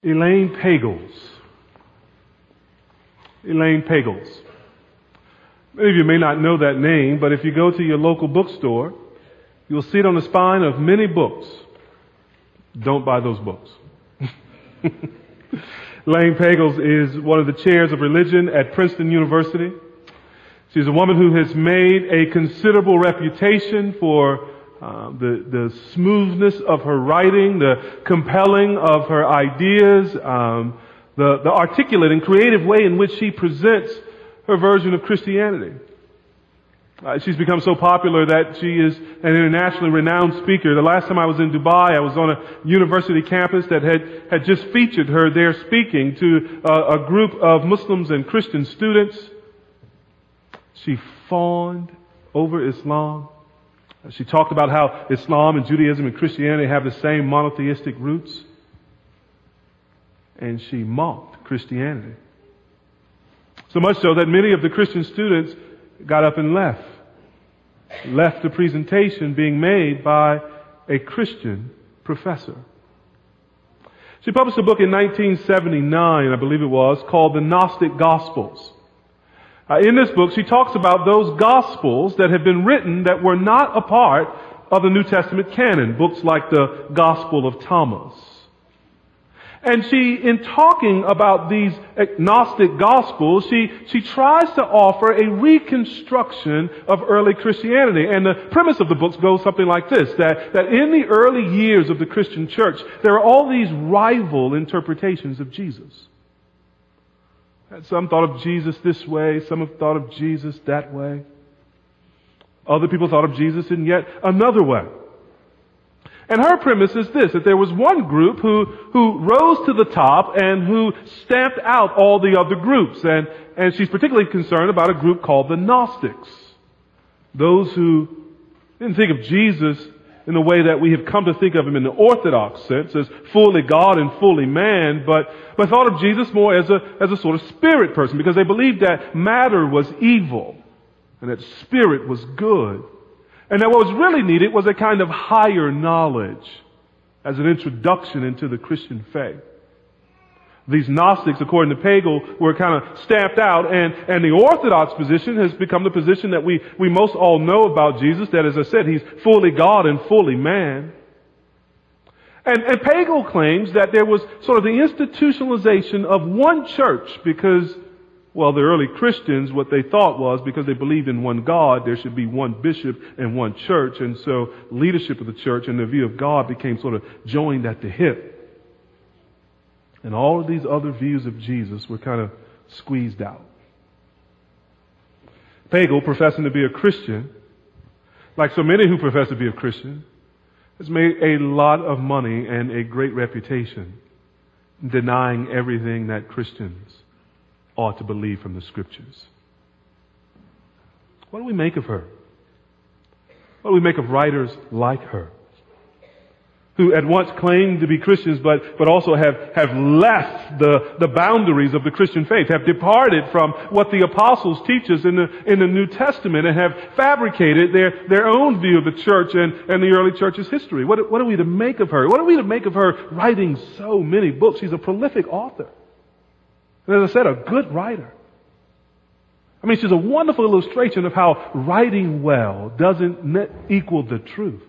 Elaine Pagels. Elaine Pagels. Many of you may not know that name, but if you go to your local bookstore, you'll see it on the spine of many books. Don't buy those books. Elaine Pagels is one of the chairs of religion at Princeton University. She's a woman who has made a considerable reputation for the smoothness of her writing, the compelling of her ideas, the articulate and creative way in which she presents her version of Christianity. She's become so popular that she is an internationally renowned speaker. The last time I was in Dubai, I was on a university campus that had just featured her there speaking to a group of Muslims and Christian students. She fawned over Islam. She talked about how Islam and Judaism and Christianity have the same monotheistic roots. And she mocked Christianity. So much so that many of the Christian students got up and left. Left the presentation being made by a Christian professor. She published a book in 1979, I believe it was, called The Gnostic Gospels. In this book, she talks about those Gospels that had been written that were not a part of the New Testament canon, books like the Gospel of Thomas. And she, in talking about these Gnostic Gospels, she tries to offer a reconstruction of early Christianity. And the premise of the book goes something like this, that in the early years of the Christian church, there are all these rival interpretations of Jesus. Some thought of Jesus this way, some have thought of Jesus that way. Other people thought of Jesus in yet another way. And her premise is this, that there was one group who rose to the top and who stamped out all the other groups. And she's particularly concerned about a group called the Gnostics. Those who didn't think of Jesus in the way that we have come to think of him in the Orthodox sense, as fully God and fully man, but thought of Jesus more as a sort of spirit person, because they believed that matter was evil and that spirit was good. And that what was really needed was a kind of higher knowledge as an introduction into the Christian faith. These Gnostics, according to Pagel, were kind of stamped out, and the Orthodox position has become the position that we most all know about Jesus, that, as I said, he's fully God and fully man. And Pagel claims that there was sort of the institutionalization of one church because, well, the early Christians, what they thought was, because they believed in one God, there should be one bishop and one church. And so leadership of the church and the view of God became sort of joined at the hip. And all of these other views of Jesus were kind of squeezed out. Pagel, professing to be a Christian, like so many who profess to be a Christian, has made a lot of money and a great reputation denying everything that Christians ought to believe from the Scriptures. What do we make of her? What do we make of writers like her, who at once claimed to be Christians but also have left the boundaries of the Christian faith, have departed from what the apostles teach us in the New Testament, and have fabricated their own view of the church and the early church's history? What are we to make of her? What are we to make of her writing so many books? She's a prolific author. And as I said, a good writer. I mean, she's a wonderful illustration of how writing well doesn't equal the truth.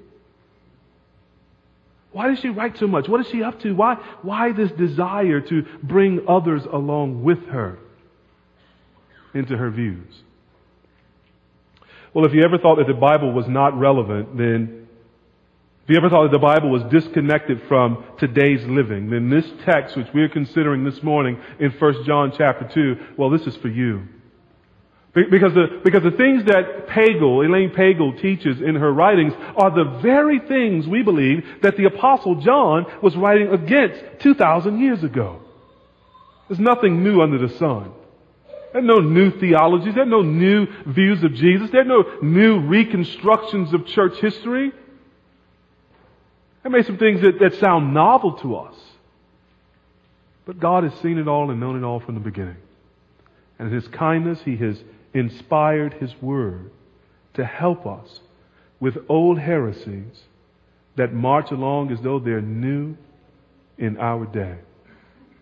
Why does she write so much? What is she up to? Why this desire to bring others along with her into her views? Well, if you ever thought that the Bible was not relevant, then if you ever thought that the Bible was disconnected from today's living, then this text, which we're considering this morning in 1 John chapter 2, well, this is for you. Because the things that Elaine Pagel teaches in her writings are the very things we believe that the Apostle John was writing against 2,000 years ago. There's nothing new under the sun. There are no new theologies. There are no new views of Jesus. There are no new reconstructions of church history. There may be some things that sound novel to us. But God has seen it all and known it all from the beginning. And in His kindness, He has inspired His Word to help us with old heresies that march along as though they're new in our day.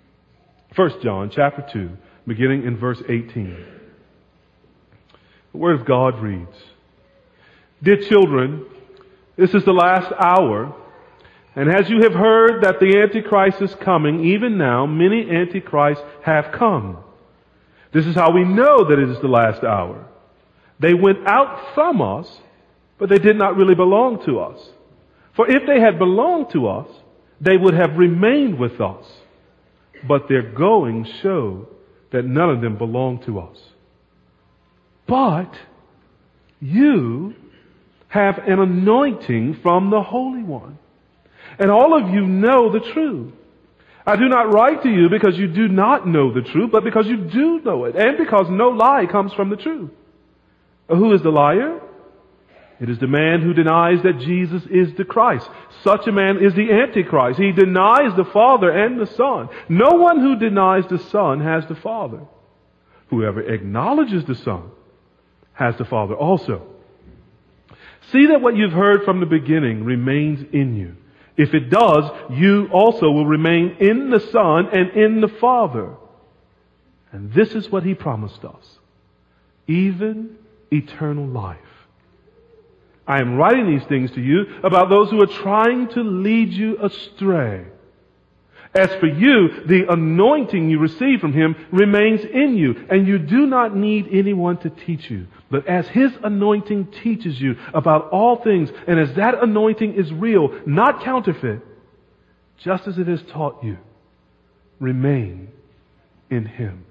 1 John chapter 2, beginning in verse 18. The Word of God reads, "Dear children, this is the last hour, and as you have heard that the Antichrist is coming, even now many Antichrists have come. This is how we know that it is the last hour. They went out from us, but they did not really belong to us. For if they had belonged to us, they would have remained with us. But their going showed that none of them belonged to us. But you have an anointing from the Holy One, and all of you know the truth. I do not write to you because you do not know the truth, but because you do know it, and because no lie comes from the truth. Who is the liar? It is the man who denies that Jesus is the Christ. Such a man is the Antichrist. He denies the Father and the Son. No one who denies the Son has the Father. Whoever acknowledges the Son has the Father also. See that what you've heard from the beginning remains in you. If it does, you also will remain in the Son and in the Father. And this is what He promised us, even eternal life. I am writing these things to you about those who are trying to lead you astray. As for you, the anointing you receive from Him remains in you, and you do not need anyone to teach you. But as His anointing teaches you about all things, and as that anointing is real, not counterfeit, just as it has taught you, remain in Him."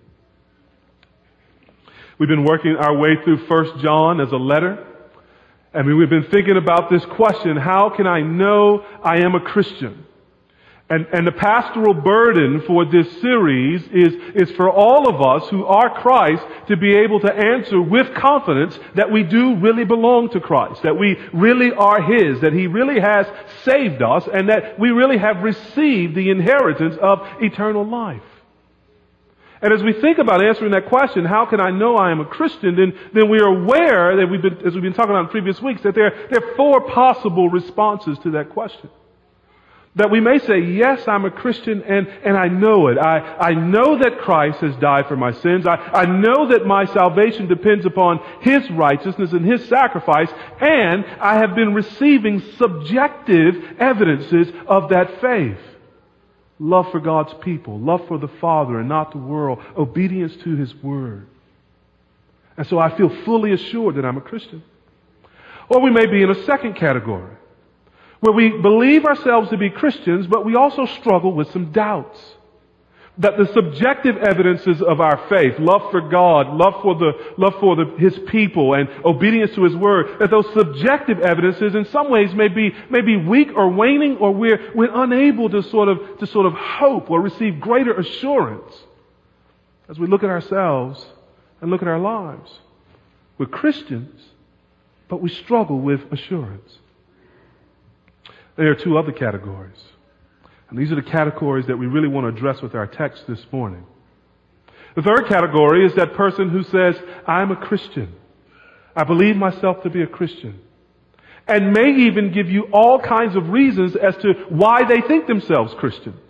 We've been working our way through 1 John as a letter. I mean, we've been thinking about this question, how can I know I am a Christian? And the pastoral burden for this series is for all of us who are Christ to be able to answer with confidence that we do really belong to Christ, that we really are His, that He really has saved us, and that we really have received the inheritance of eternal life. And as we think about answering that question, how can I know I am a Christian, then we are aware that as we've been talking about in previous weeks, that there are four possible responses to that question. That we may say, yes, I'm a Christian, and I know it. I know that Christ has died for my sins. I know that my salvation depends upon His righteousness and His sacrifice, and I have been receiving subjective evidences of that faith. Love for God's people, love for the Father and not the world, obedience to His Word. And so I feel fully assured that I'm a Christian. Or we may be in a second category, where we believe ourselves to be Christians, but we also struggle with some doubts. That the subjective evidences of our faith, love for God, love for His people, and obedience to His Word, that those subjective evidences in some ways may be weak or waning, or we're unable to sort of hope or receive greater assurance as we look at ourselves and look at our lives. We're Christians, but we struggle with assurance. There are two other categories. And these are the categories that we really want to address with our text this morning. The third category is that person who says, I'm a Christian. I believe myself to be a Christian. And may even give you all kinds of reasons as to why they think themselves Christians.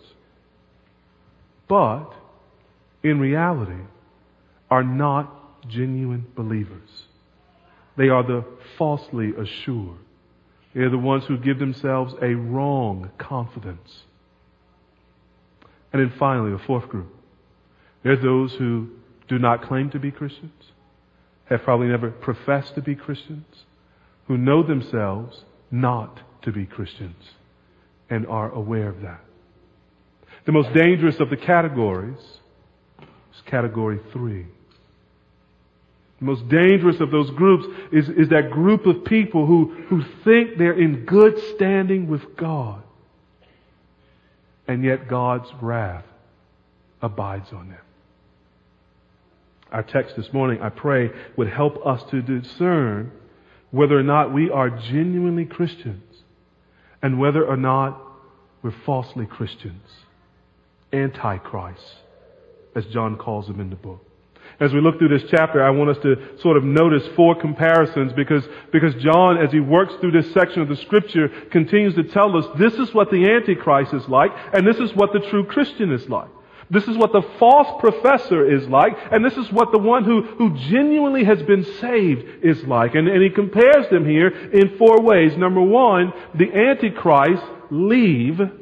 But, in reality, are not genuine believers. They are the falsely assured. They're the ones who give themselves a wrong confidence. And then finally, the fourth group. There are those who do not claim to be Christians, have probably never professed to be Christians, who know themselves not to be Christians and are aware of that. The most dangerous of the categories is category 3. The most dangerous of those groups is that group of people who think they're in good standing with God. And yet God's wrath abides on them. Our text this morning, I pray, would help us to discern whether or not we are genuinely Christians and whether or not we're falsely Christians, antichrists, as John calls them in the book. As we look through this chapter, I want us to sort of notice 4 comparisons because John, as he works through this section of the Scripture, continues to tell us this is what the Antichrist is like and this is what the true Christian is like. This is what the false professor is like, and this is what the one who genuinely has been saved is like. And he compares them here in 4 ways. Number 1, the Antichrist leave, and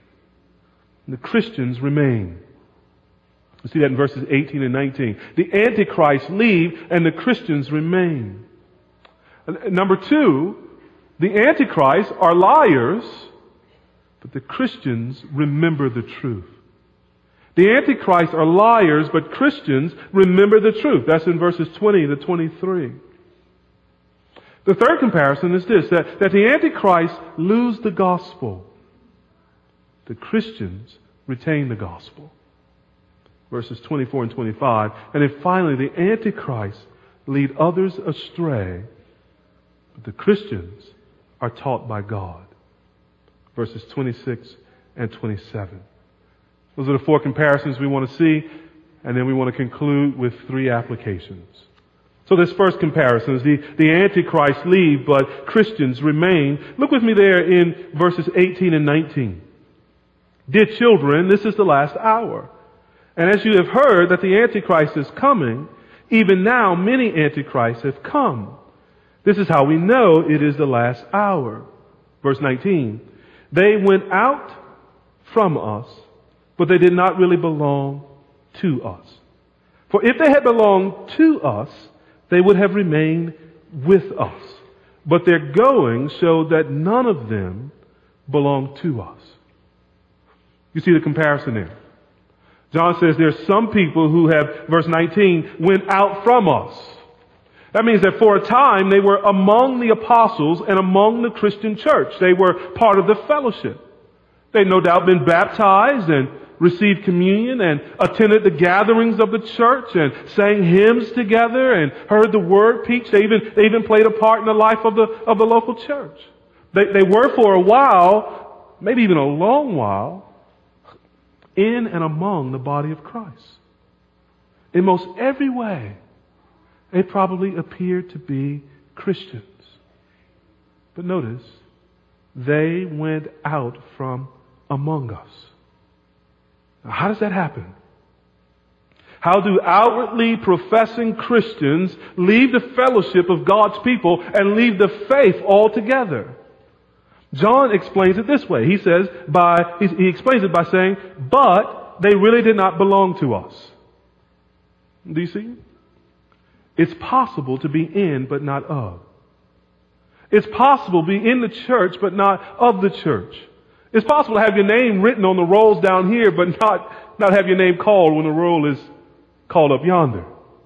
the Christians remain. You see that in verses 18 and 19. The Antichrist leave, and the Christians remain. Number 2, the Antichrist are liars, but the Christians remember the truth. The Antichrists are liars, but Christians remember the truth. That's in verses 20 to 23. The third comparison is this, that the Antichrists lose the gospel. The Christians retain the gospel. Verses 24 and 25. And then finally, the Antichrists lead others astray, but the Christians are taught by God. Verses 26 and 27. Those are the 4 comparisons we want to see, and then we want to conclude with 3 applications. So this first comparison is the Antichrist leave, but Christians remain. Look with me there in verses 18 and 19. Dear children, this is the last hour. And as you have heard that the Antichrist is coming, even now many Antichrists have come. This is how we know it is the last hour. Verse 19. They went out from us, but they did not really belong to us. For if they had belonged to us, they would have remained with us. But their going showed that none of them belonged to us. You see the comparison there. John says there's some people who have, verse 19, went out from us. That means that for a time they were among the apostles and among the Christian church. They were part of the fellowship. They'd no doubt been baptized and received communion and attended the gatherings of the church and sang hymns together and heard the word preached. They even played a part in the life of the local church. They were for a while, maybe even a long while, in and among the body of Christ. In most every way, they probably appeared to be Christians. But notice, they went out from among us. Now, how does that happen? How do outwardly professing Christians leave the fellowship of God's people and leave the faith altogether? John explains it this way. He explains it by saying, but they really did not belong to us. Do you see? It's possible to be in but not of. It's possible to be in the church but not of the church. It's possible to have your name written on the rolls down here but not have your name called when the roll is called up yonder.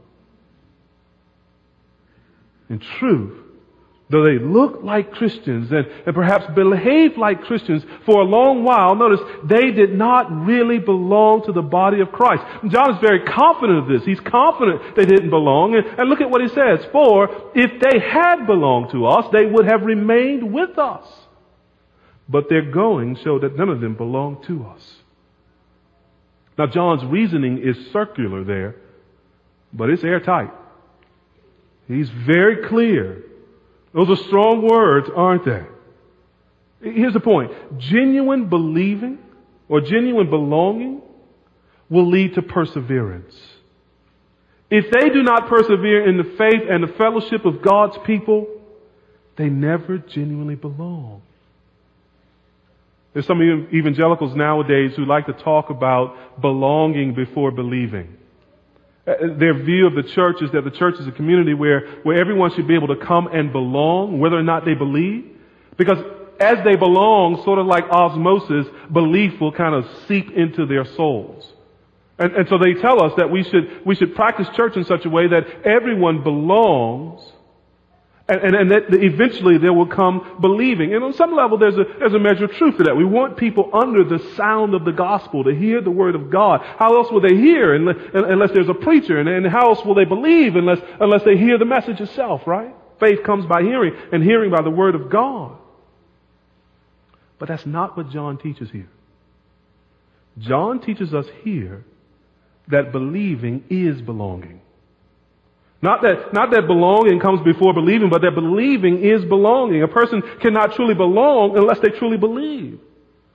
In truth, though they look like Christians and perhaps behave like Christians for a long while, notice they did not really belong to the body of Christ. And John is very confident of this. He's confident they didn't belong. And look at what he says. For if they had belonged to us, they would have remained with us. But their going showed that none of them belonged to us. Now John's reasoning is circular there, but it's airtight. He's very clear. Those are strong words, aren't they? Here's the point. Genuine believing or genuine belonging will lead to perseverance. If they do not persevere in the faith and the fellowship of God's people, they never genuinely belong. There's some evangelicals nowadays who like to talk about belonging before believing. Their view of the church is that the church is a community where everyone should be able to come and belong, whether or not they believe. Because as they belong, sort of like osmosis, belief will kind of seep into their souls. And so they tell us that we should practice church in such a way that everyone belongs, and that eventually there will come believing. And on some level, there's a measure of truth to that. We want people under the sound of the gospel to hear the word of God. How else will they hear unless there's a preacher? And how else will they believe unless they hear the message itself, right? Faith comes by hearing, and hearing by the word of God. But that's not what John teaches here. John teaches us here that believing is belonging. Not that belonging comes before believing, but that believing is belonging. A person cannot truly belong unless they truly believe.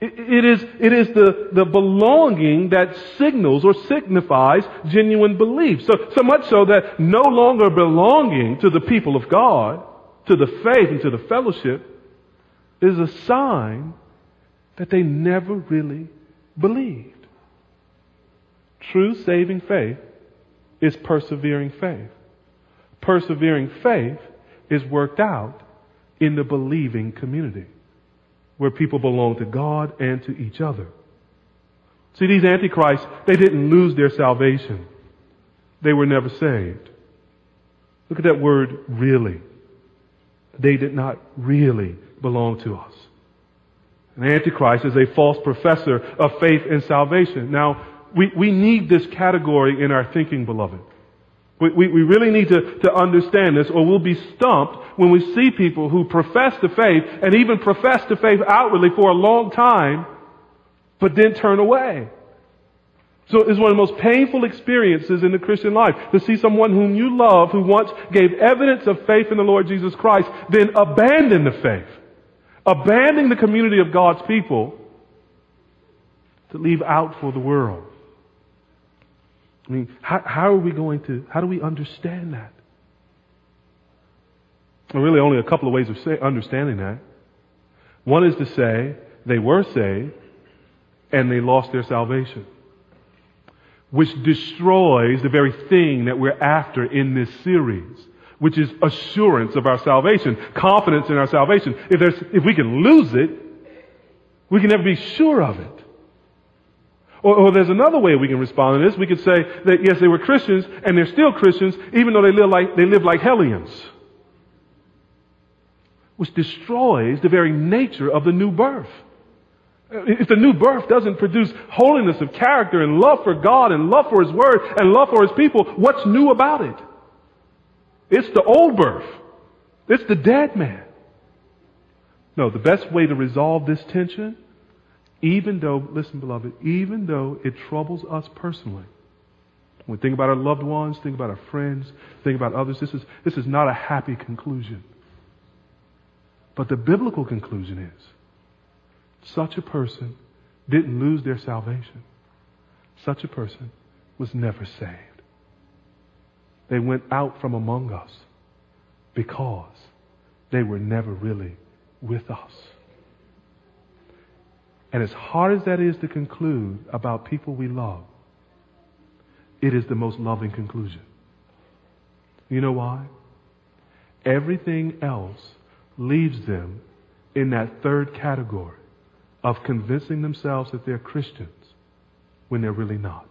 It is the belonging that signals or signifies genuine belief. So much so that no longer belonging to the people of God, to the faith and to the fellowship, is a sign that they never really believed. True saving faith is persevering faith. Persevering faith is worked out in the believing community, where people belong to God and to each other. See, these antichrists, they didn't lose their salvation. They were never saved. Look at that word, really. They did not really belong to us. An antichrist is a false professor of faith and salvation. Now, we need this category in our thinking, beloved. We really need to understand this, or we'll be stumped when we see people who profess the faith and even profess the faith outwardly for a long time, but then turn away. So it's one of the most painful experiences in the Christian life to see someone whom you love, who once gave evidence of faith in the Lord Jesus Christ, then abandon the faith, abandon the community of God's people to leave out for the world. I mean, how do we understand that? Well, really only a couple of ways of understanding that. One is to say they were saved and they lost their salvation, which destroys the very thing that we're after in this series, which is assurance of our salvation, confidence in our salvation. If we can lose it, we can never be sure of it. Or there's another way we can respond to this. We could say that yes, they were Christians and they're still Christians, even though they live like hellions, which destroys the very nature of the new birth. If the new birth doesn't produce holiness of character and love for God and love for His Word and love for His people, what's new about it? It's the old birth. It's the dead man. No, the best way to resolve this tension, even though, listen, beloved, even though it troubles us personally, when we think about our loved ones, think about our friends, think about others, this is not a happy conclusion. But the biblical conclusion is, such a person didn't lose their salvation. Such a person was never saved. They went out from among us because they were never really with us. And as hard as that is to conclude about people we love, it is the most loving conclusion. You know why? Everything else leaves them in that third category of convincing themselves that they're Christians when they're really not.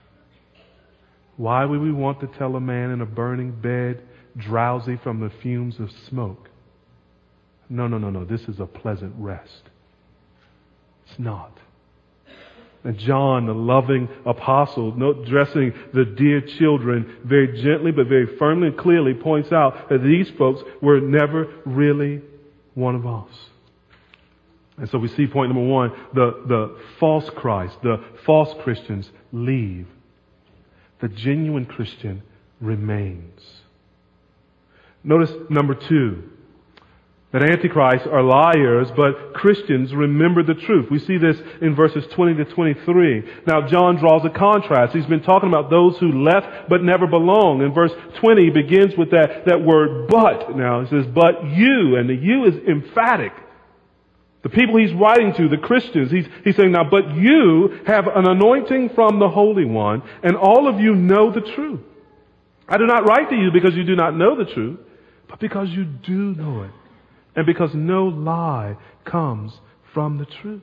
Why would we want to tell a man in a burning bed, drowsy from the fumes of smoke, no, this is a pleasant rest? It's not. And John, the loving apostle, addressing the dear children very gently but very firmly and clearly, points out that these folks were never really one of us. And so we see point number one, the false Christ, the false Christians leave. The genuine Christian remains. Notice number two, that antichrists are liars, but Christians remember the truth. We see this in verses 20 to 23. Now John draws a contrast. He's been talking about those who left but never belong. In verse 20 he begins with that word but. Now he says, but you, and the you is emphatic. The people he's writing to, the Christians, he's saying, now, but you have an anointing from the Holy One, and all of you know the truth. I do not write to you because you do not know the truth, but because you do know it, and because no lie comes from the truth.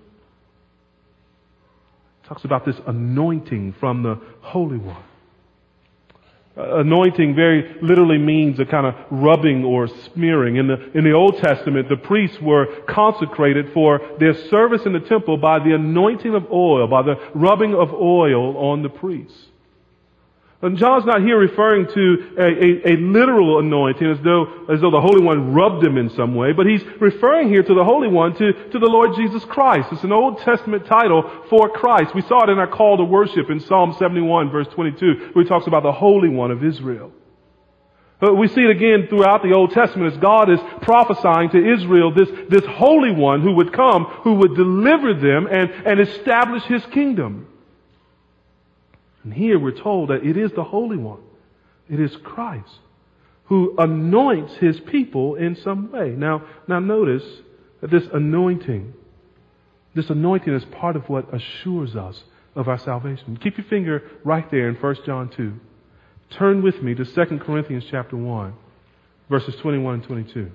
It talks about this anointing from the Holy One. Anointing very literally means a kind of rubbing or smearing. In the Old Testament, the priests were consecrated for their service in the temple by the anointing of oil, by the rubbing of oil on the priests. And John's not here referring to a literal anointing as though the Holy One rubbed him in some way, but he's referring here to the Holy One, to the Lord Jesus Christ. It's an Old Testament title for Christ. We saw it in our call to worship in Psalm 71 verse 22, where he talks about the Holy One of Israel. We see it again throughout the Old Testament as God is prophesying to Israel this Holy One who would come, who would deliver them and establish His kingdom. And here we're told that it is the Holy One. It is Christ who anoints His people in some way. Now notice that this anointing is part of what assures us of our salvation. Keep your finger right there in 1 John 2. Turn with me to 2 Corinthians chapter 1, verses 21 and 22.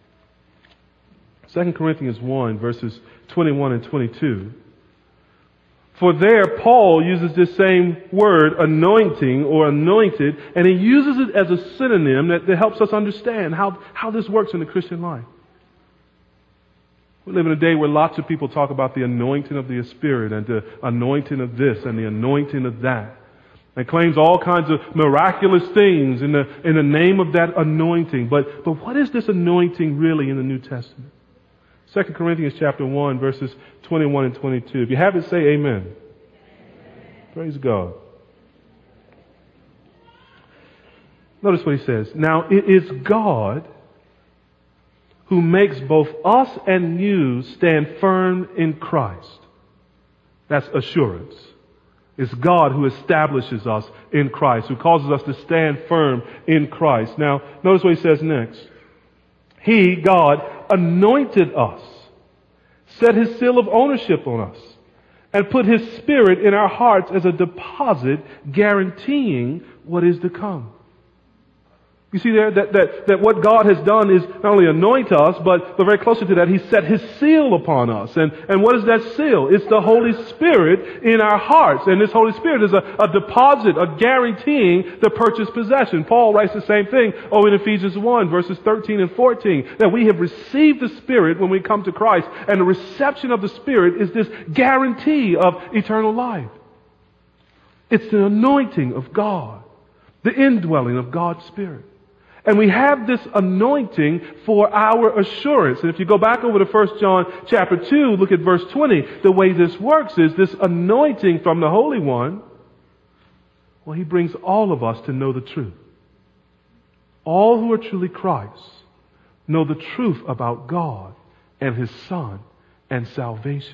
2 Corinthians 1, verses 21 and 22. For there, Paul uses this same word, anointing or anointed, and he uses it as a synonym that helps us understand how this works in the Christian life. We live in a day where lots of people talk about the anointing of the Spirit and the anointing of this and the anointing of that. And claims all kinds of miraculous things in the name of that anointing. But what is this anointing really in the New Testament? 2 Corinthians chapter 1, verses 21 and 22. If you have it, say amen. Amen. Praise God. Notice what he says. Now it is God who makes both us and you stand firm in Christ. That's assurance. It's God who establishes us in Christ, who causes us to stand firm in Christ. Now, notice what he says next. He, God, anointed us, set His seal of ownership on us, and put His Spirit in our hearts as a deposit guaranteeing what is to come. You see there that what God has done is not only anoint us, but very closer to that, He set His seal upon us. And what is that seal? It's the Holy Spirit in our hearts. And this Holy Spirit is a deposit, a guaranteeing the purchased possession. Paul writes the same thing over in Ephesians 1, verses 13 and 14, that we have received the Spirit when we come to Christ. And the reception of the Spirit is this guarantee of eternal life. It's the anointing of God, the indwelling of God's Spirit. And we have this anointing for our assurance. And if you go back over to 1 John chapter 2, look at verse 20. The way this works is this anointing from the Holy One, well, He brings all of us to know the truth. All who are truly Christ know the truth about God and His Son and salvation.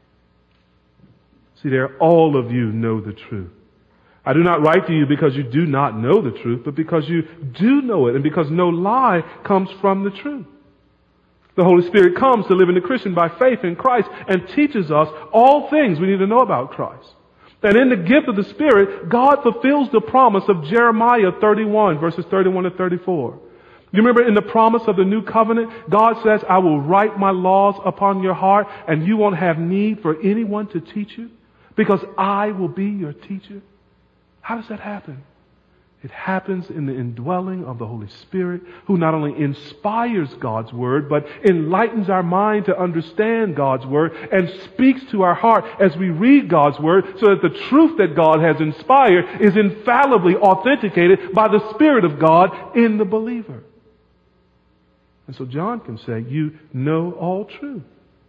See there, all of you know the truth. I do not write to you because you do not know the truth, but because you do know it, and because no lie comes from the truth. The Holy Spirit comes to live in the Christian by faith in Christ and teaches us all things we need to know about Christ. And in the gift of the Spirit, God fulfills the promise of Jeremiah 31, verses 31 to 34. You remember in the promise of the new covenant, God says, I will write my laws upon your heart, and you won't have need for anyone to teach you, because I will be your teacher. How does that happen? It happens in the indwelling of the Holy Spirit, who not only inspires God's Word, but enlightens our mind to understand God's Word and speaks to our heart as we read God's Word, so that the truth that God has inspired is infallibly authenticated by the Spirit of God in the believer. And so John can say, you know all truth.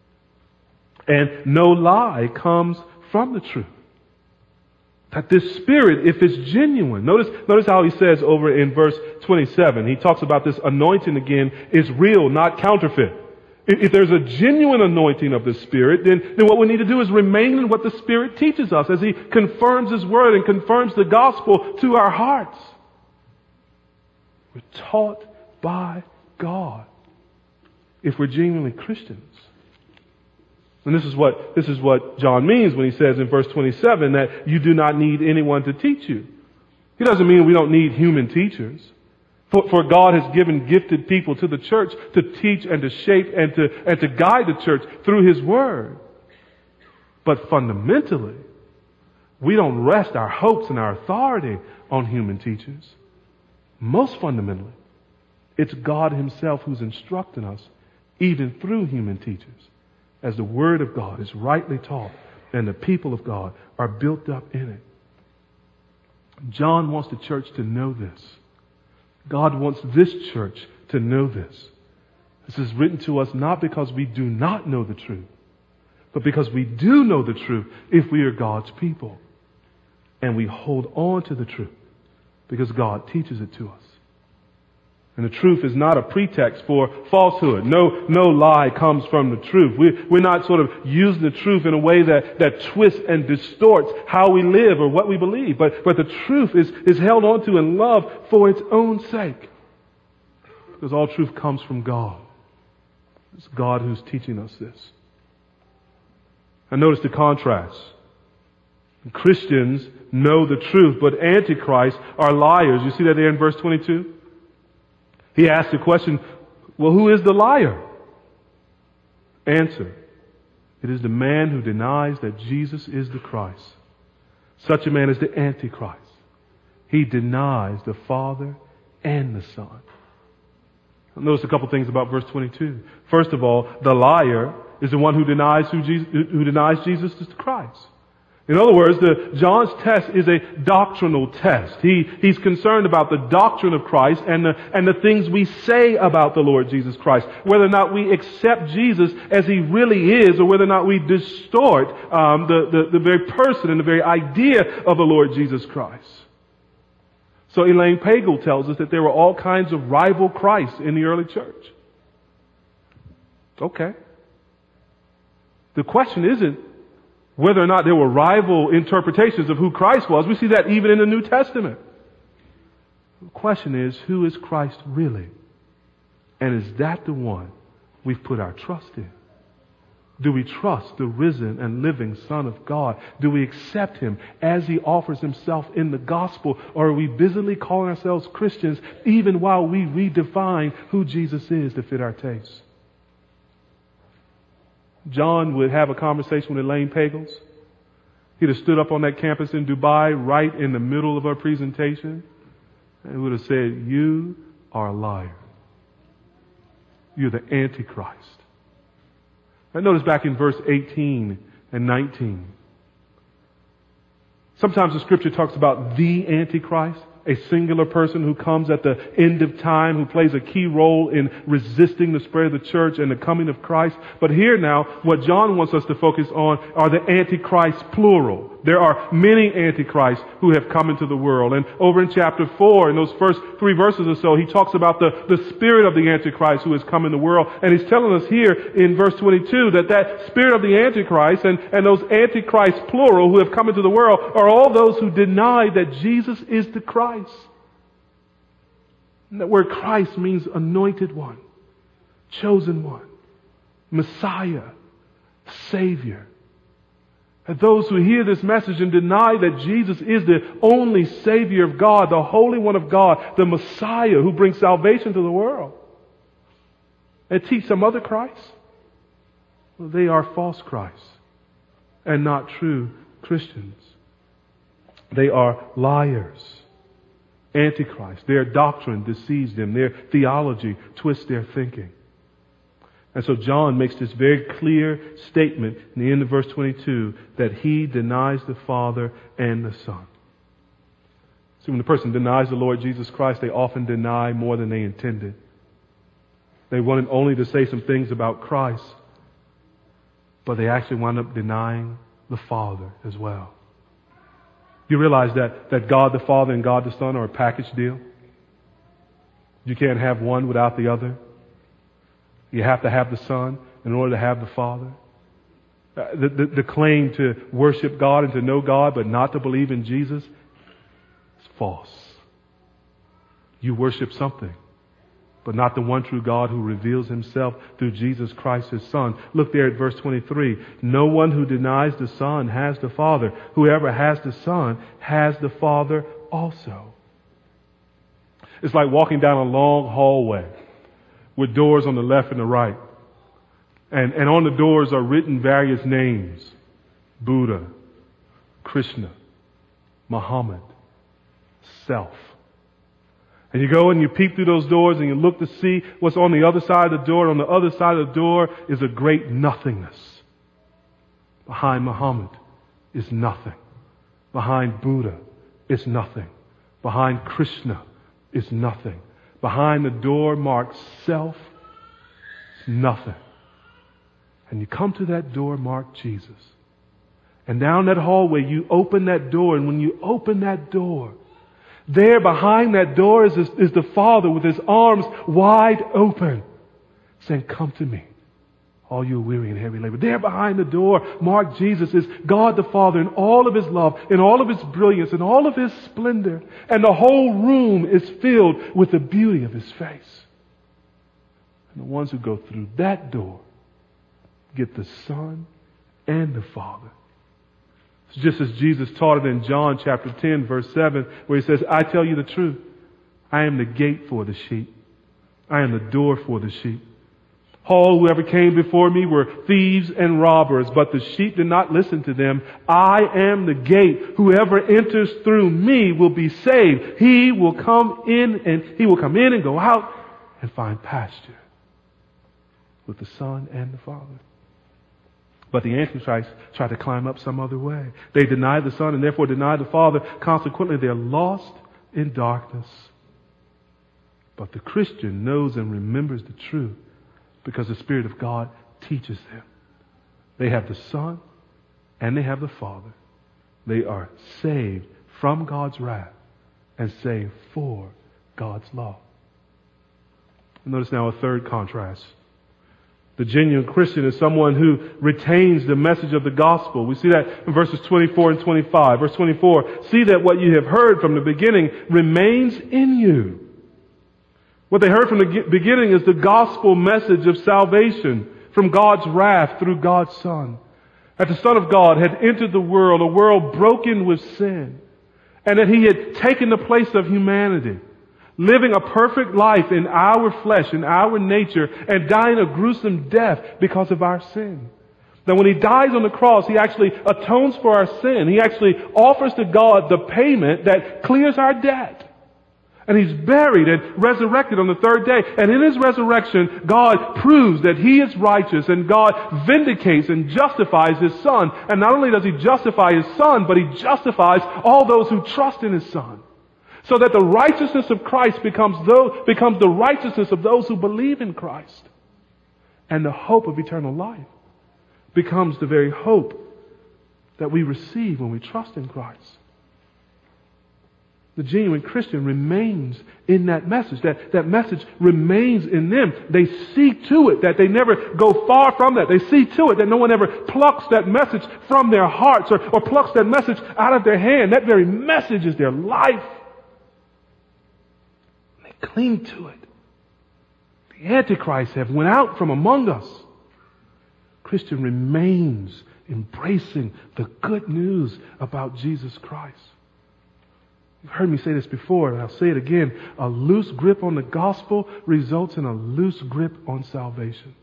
And no lie comes from the truth. That this Spirit, if it's genuine, notice how he says over in verse 27, he talks about this anointing again is real, not counterfeit. If there's a genuine anointing of the Spirit, then what we need to do is remain in what the Spirit teaches us as He confirms His Word and confirms the gospel to our hearts. We're taught by God if we're genuinely Christians. And this is what John means when he says in verse 27 that you do not need anyone to teach you. He doesn't mean we don't need human teachers. For God has given gifted people to the church to teach and to shape and to guide the church through His Word. But fundamentally, we don't rest our hopes and our authority on human teachers. Most fundamentally, it's God Himself who's instructing us, even through human teachers, as the Word of God is rightly taught and the people of God are built up in it. John wants the church to know this. God wants this church to know this. This is written to us not because we do not know the truth, but because we do know the truth if we are God's people. And we hold on to the truth because God teaches it to us. And the truth is not a pretext for falsehood. No lie comes from the truth. We're not sort of using the truth in a way that twists and distorts how we live or what we believe. But the truth is held onto in love for its own sake. Because all truth comes from God. It's God who's teaching us this. And notice the contrast. Christians know the truth, but antichrists are liars. You see that there in verse 22? He asked the question, well, who is the liar? Answer, it is the man who denies that Jesus is the Christ. Such a man is the Antichrist. He denies the Father and the Son. Notice a couple things about verse 22. First of all, the liar is the one who denies Jesus is the Christ. In other words, John's test is a doctrinal test. He's concerned about the doctrine of Christ and the things we say about the Lord Jesus Christ. Whether or not we accept Jesus as He really is, or whether or not we distort the very person and the very idea of the Lord Jesus Christ. So Elaine Pagel tells us that there were all kinds of rival Christs in the early church. Okay. The question isn't whether or not there were rival interpretations of who Christ was. We see that even in the New Testament. The question is, who is Christ really? And is that the one we've put our trust in? Do we trust the risen and living Son of God? Do we accept Him as He offers Himself in the gospel? Or are we busily calling ourselves Christians even while we redefine who Jesus is to fit our tastes? John would have a conversation with Elaine Pagels. He'd have stood up on that campus in Dubai right in the middle of her presentation and would have said, you are a liar. You're the Antichrist. And notice back in verse 18 and 19. Sometimes the Scripture talks about the Antichrist, a singular person who comes at the end of time, who plays a key role in resisting the spread of the church and the coming of Christ. But here now, what John wants us to focus on are the Antichrists, plural. There are many Antichrists who have come into the world. And over in chapter 4, in those first 3 verses or so, he talks about the spirit of the Antichrist who has come in the world. And he's telling us here in verse 22 that spirit of the Antichrist and those Antichrists, plural, who have come into the world are all those who deny that Jesus is the Christ. And that word Christ means anointed one, chosen one, Messiah, Savior. And those who hear this message and deny that Jesus is the only Savior of God, the Holy One of God, the Messiah who brings salvation to the world, and teach some other Christ, well, they are false Christs and not true Christians. They are liars, Antichrist. Their doctrine deceives them. Their theology twists their thinking. And so John makes this very clear statement in the end of verse 22 that he denies the Father and the Son. See, when a person denies the Lord Jesus Christ, they often deny more than they intended. They wanted only to say some things about Christ, but they actually wound up denying the Father as well. You realize that God the Father and God the Son are a package deal? You can't have one without the other. You have to have the Son in order to have the Father. The claim to worship God and to know God but not to believe in Jesus is false. You worship something, but not the one true God who reveals Himself through Jesus Christ, His Son. Look there at verse 23. No one who denies the Son has the Father. Whoever has the Son has the Father also. It's like walking down a long hallway with doors on the left and the right. And on the doors are written various names. Buddha, Krishna, Muhammad, self. And you go and you peek through those doors and you look to see what's on the other side of the door. On the other side of the door is a great nothingness. Behind Muhammad is nothing. Behind Buddha is nothing. Behind Krishna is nothing. Behind the door marked self is nothing. And you come to that door marked Jesus. And down that hallway you open that door, and when you open that door, There behind that door is the Father with His arms wide open, saying, come to me, all you weary and heavy labor. There behind the door, marked Jesus, is God the Father in all of His love, in all of His brilliance, in all of His splendor. And the whole room is filled with the beauty of His face. And the ones who go through that door get the Son and the Father. It's just as Jesus taught it in John chapter 10, verse 7, where He says, I tell you the truth. I am the gate for the sheep. I am the door for the sheep. All whoever came before me were thieves and robbers, but the sheep did not listen to them. I am the gate. Whoever enters through me will be saved. He will come in and go out and find pasture with the Son and the Father. But the Antichrist tried to climb up some other way. They denied the Son and therefore denied the Father. Consequently, they're lost in darkness. But the Christian knows and remembers the truth because the Spirit of God teaches them. They have the Son and they have the Father. They are saved from God's wrath and saved for God's love. Notice now a third contrast. The genuine Christian is someone who retains the message of the gospel. We see that in verses 24 and 25. Verse 24, see that what you have heard from the beginning remains in you. What they heard from the beginning is the gospel message of salvation from God's wrath through God's Son. That the Son of God had entered the world, a world broken with sin, and that He had taken the place of humanity, living a perfect life in our flesh, in our nature, and dying a gruesome death because of our sin. That when He dies on the cross, He actually atones for our sin. He actually offers to God the payment that clears our debt. And He's buried and resurrected on the third day. And in His resurrection, God proves that He is righteous, and God vindicates and justifies His Son. And not only does He justify His Son, but He justifies all those who trust in His Son. So that the righteousness of Christ becomes the righteousness of those who believe in Christ. And the hope of eternal life becomes the very hope that we receive when we trust in Christ. The genuine Christian remains in that message. That message remains in them. They see to it that they never go far from that. They see to it that no one ever plucks that message from their hearts or plucks that message out of their hand. That very message is their life. Cling to it. The Antichrist have went out from among us. Christian remains embracing the good news about Jesus Christ. You've heard me say this before, and I'll say it again. A loose grip on the gospel results in a loose grip on salvation.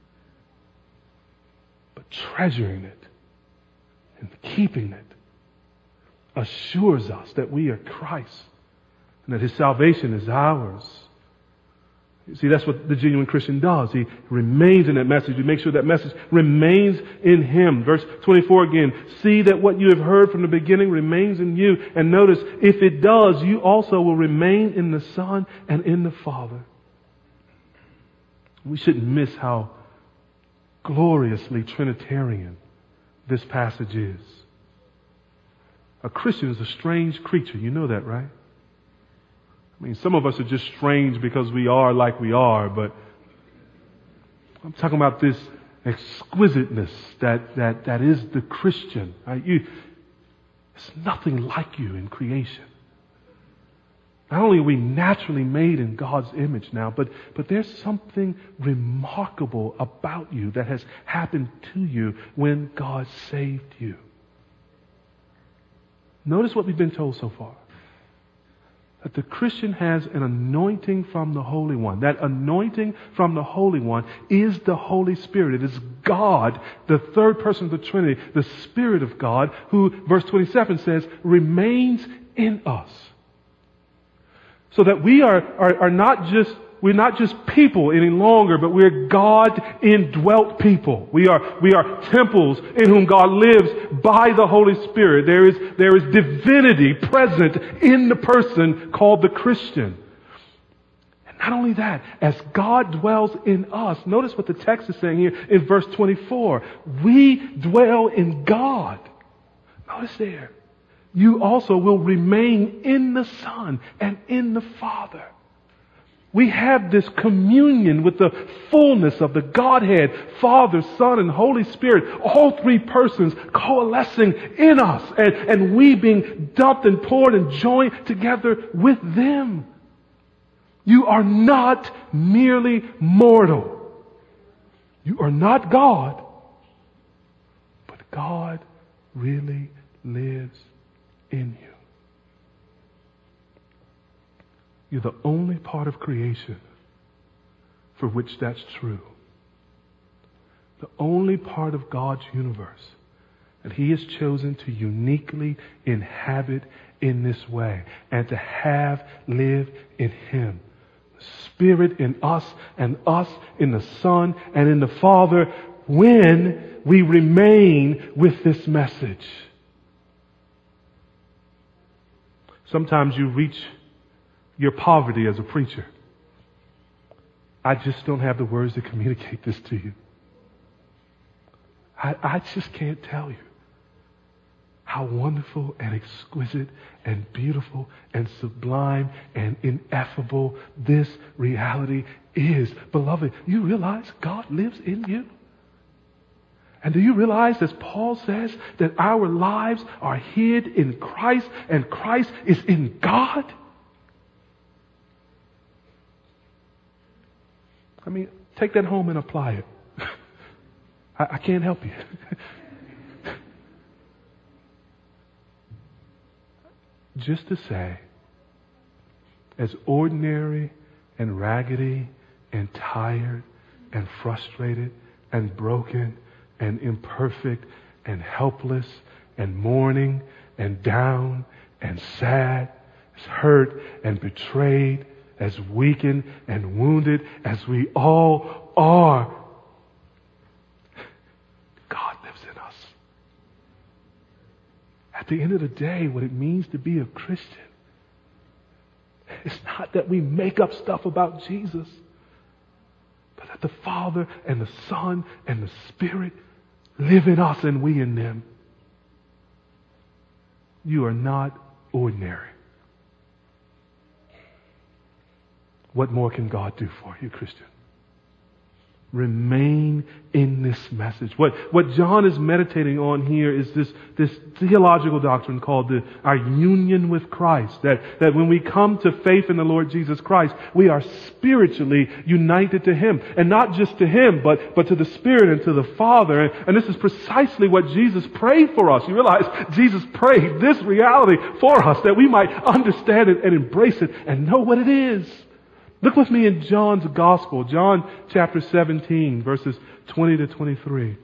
But treasuring it and keeping it assures us that we are Christ's, and that His salvation is ours. You see, that's what the genuine Christian does. He remains in that message. He makes sure that message remains in him. Verse 24 again, see that what you have heard from the beginning remains in you. And notice, if it does, you also will remain in the Son and in the Father. We shouldn't miss how gloriously Trinitarian this passage is. A Christian is a strange creature. You know that, right? I mean, some of us are just strange because we are like we are, but I'm talking about this exquisiteness that is the Christian. Right? There's nothing like you in creation. Not only are we naturally made in God's image now, but there's something remarkable about you that has happened to you when God saved you. Notice what we've been told so far. That the Christian has an anointing from the Holy One. That anointing from the Holy One is the Holy Spirit. It is God, the third person of the Trinity, the Spirit of God, who, verse 27 says, remains in us. So that we are not just people any longer, but we're God indwelt people. We are temples in whom God lives by the Holy Spirit. There is divinity present in the person called the Christian. And not only that, as God dwells in us, notice what the text is saying here in verse 24. We dwell in God. Notice there. you also will remain in the Son and in the Father. We have this communion with the fullness of the Godhead, Father, Son, and Holy Spirit, all three persons coalescing in us, and we being dumped and poured and joined together with them. You are not merely mortal. You are not God, but God really lives in you. You're the only part of creation for which that's true. The only part of God's universe that He has chosen to uniquely inhabit in this way and to have live in Him. The Spirit in us and us in the Son and in the Father when we remain with this message. Sometimes you reach your poverty as a preacher. I just don't have the words to communicate this to you. I just can't tell you how wonderful and exquisite and beautiful and sublime and ineffable this reality is. Beloved, you realize God lives in you? And do you realize, as Paul says, that our lives are hid in Christ and Christ is in God? I mean, take that home and apply it. I can't help you. Just to say, as ordinary and raggedy and tired and frustrated and broken and imperfect and helpless and mourning and down and sad, as hurt and betrayed, as weakened and wounded as we all are, God lives in us. At the end of the day, what it means to be a Christian, it's not that we make up stuff about Jesus, but that the Father and the Son and the Spirit live in us and we in them. You are not ordinary. What more can God do for you, Christian? Remain in this message. What John is meditating on here is this theological doctrine called our union with Christ. That when we come to faith in the Lord Jesus Christ, we are spiritually united to Him. And not just to Him, but to the Spirit and to the Father. And this is precisely what Jesus prayed for us. You realize Jesus prayed this reality for us, that we might understand it and embrace it and know what it is. Look with me in John's Gospel, John chapter 17, verses 20 to 23.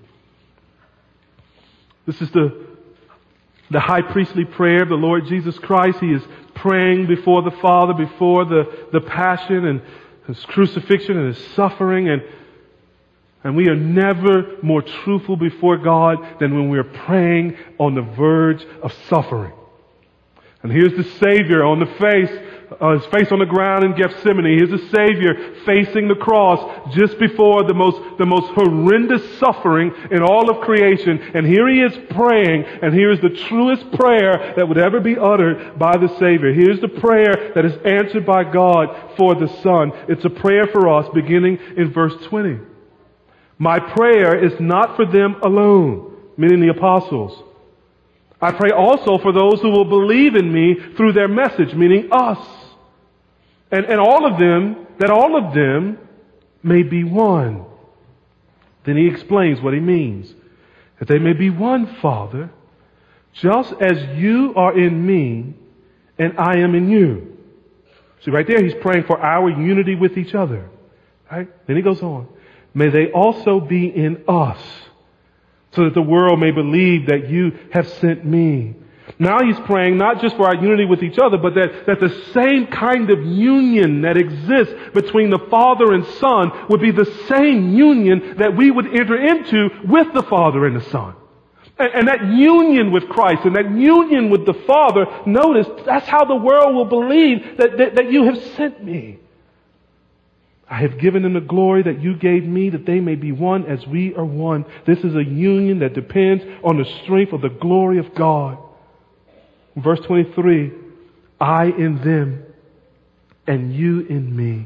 This is the high priestly prayer of the Lord Jesus Christ. He is praying before the Father, before the passion and His crucifixion and His suffering. And we are never more truthful before God than when we are praying on the verge of suffering. And here's the Savior on the His face on the ground in Gethsemane. Here's the Savior facing the cross just before the most horrendous suffering in all of creation. And here He is praying, and here is the truest prayer that would ever be uttered by the Savior. Here's the prayer that is answered by God for the Son. It's a prayer for us beginning in verse 20. My prayer is not for them alone, meaning the apostles. I pray also for those who will believe in me through their message, meaning us. And all of them may be one. Then He explains what He means. That they may be one, Father, just as you are in me and I am in you. See, right there He's praying for our unity with each other. Right? Then He goes on. May they also be in us, so that the world may believe that you have sent me. Now He's praying not just for our unity with each other, but that the same kind of union that exists between the Father and Son would be the same union that we would enter into with the Father and the Son. And that union with Christ and that union with the Father, notice, that's how the world will believe that you have sent me. I have given them the glory that you gave me, that they may be one as we are one. This is a union that depends on the strength of the glory of God. Verse 23, I in them and you in me.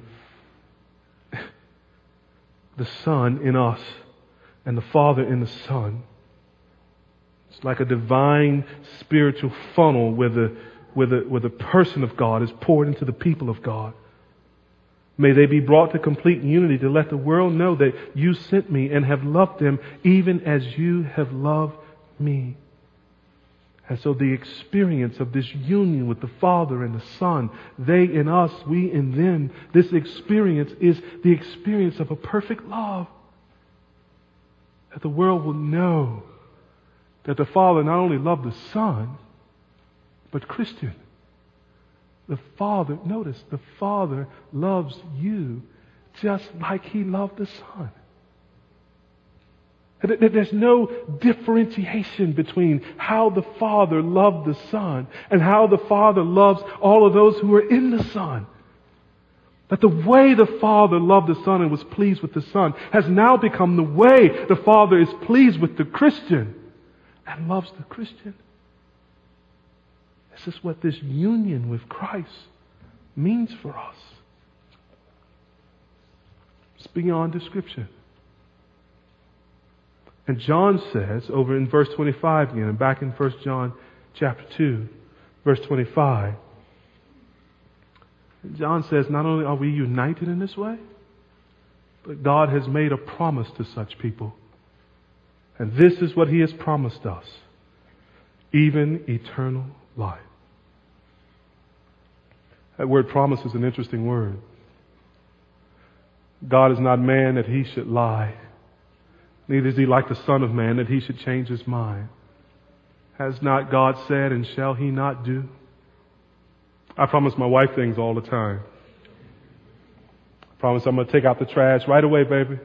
The Son in us and the Father in the Son. It's like a divine spiritual funnel where the person of God is poured into the people of God. May they be brought to complete unity to let the world know that you sent me and have loved them even as you have loved me. And so the experience of this union with the Father and the Son, they in us, we in them, this experience is the experience of a perfect love. That the world will know that the Father not only loved the Son, but Christian. The Father, notice, the Father loves you just like He loved the Son. There's no differentiation between how the Father loved the Son and how the Father loves all of those who are in the Son. That the way the Father loved the Son and was pleased with the Son has now become the way the Father is pleased with the Christian and loves the Christian. This is what this union with Christ means for us. It's beyond description. And John says, over in verse 25 again, and back in 1 John chapter 2, verse 25, John says, not only are we united in this way, but God has made a promise to such people. And this is what He has promised us, even eternal life. That word promise is an interesting word. God is not man that He should lie. Neither is He like the Son of Man that He should change His mind. Has not God said, and shall He not do? I promise my wife things all the time. I promise I'm going to take out the trash right away, baby.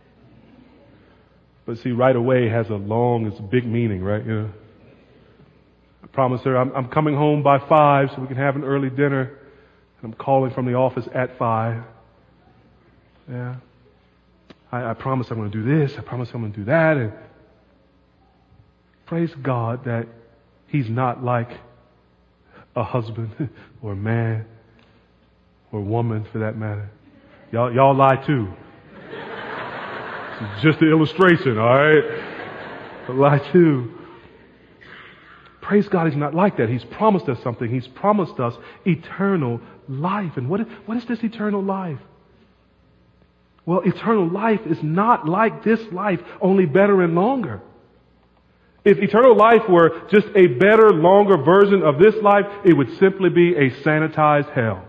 But see, right away has it's a big meaning, right? You know. I promise her I'm coming home by 5 so we can have an early dinner. I'm calling from the office at 5. Yeah. I promise I'm going to do this. I promise I'm going to do that. And praise God that He's not like a husband or a man or a woman for that matter. Y'all lie too. It's just an illustration, all right? But lie too. Praise God He's not like that. He's promised us something. He's promised us eternal life. And what is this eternal life? Well, eternal life is not like this life, only better and longer. If eternal life were just a better, longer version of this life, it would simply be a sanitized hell.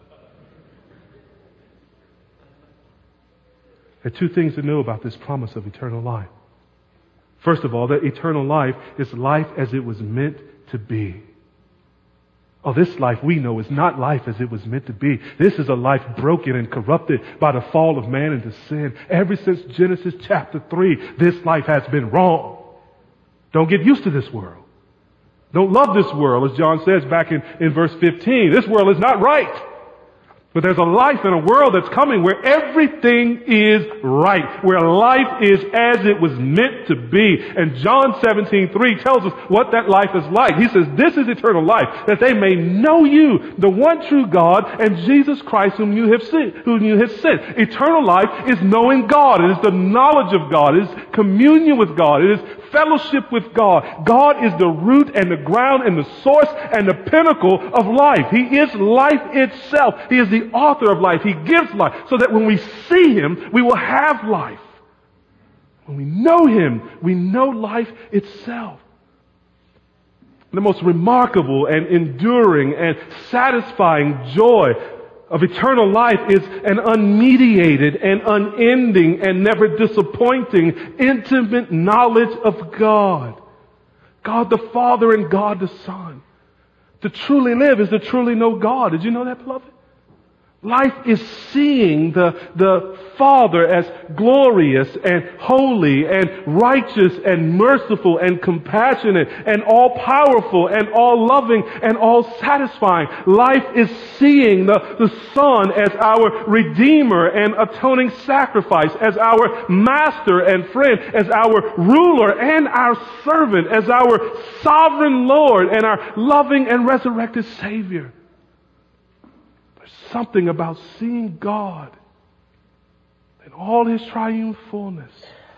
There are two things to know about this promise of eternal life. First of all, that eternal life is life as it was meant to be. Oh, this life we know is not life as it was meant to be. This is a life broken and corrupted by the fall of man into sin. Ever since Genesis chapter 3, this life has been wrong. Don't get used to this world. Don't love this world, as John says back in verse 15. This world is not right. But there's a life in a world that's coming where everything is right, where life is as it was meant to be. And John 17:3 tells us what that life is like. He says, this is eternal life, that they may know you, the one true God, and Jesus Christ whom you have sent. Eternal life is knowing God. It is the knowledge of God. It is communion with God. It is fellowship with God. God is the root and the ground and the source and the pinnacle of life. He is life itself. He is the author of life. He gives life so that when we see Him, we will have life. When we know Him, we know life itself. The most remarkable and enduring and satisfying joy of eternal life is an unmediated and unending and never disappointing intimate knowledge of God. God the Father and God the Son. To truly live is to truly know God. Did you know that, beloved? Life is seeing the Father as glorious and holy and righteous and merciful and compassionate and all-powerful and all-loving and all-satisfying. Life is seeing the Son as our Redeemer and atoning sacrifice, as our Master and friend, as our ruler and our servant, as our sovereign Lord and our loving and resurrected Savior. There's something about seeing God in all His triune fullness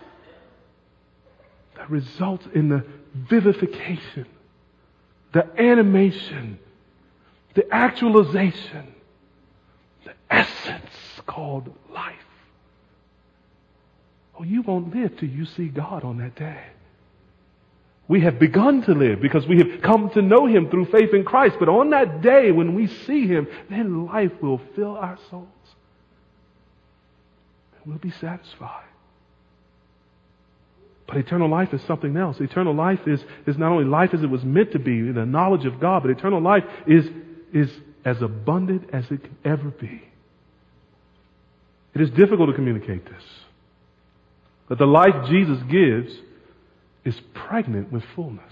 that results in the vivification, the animation, the actualization, the essence called life. Oh, you won't live till you see God on that day. We have begun to live because we have come to know Him through faith in Christ. But on that day when we see Him, then life will fill our souls. And we'll be satisfied. But eternal life is something else. Eternal life is not only life as it was meant to be, the knowledge of God, but eternal life is as abundant as it can ever be. It is difficult to communicate this. But the life Jesus gives is pregnant with fullness.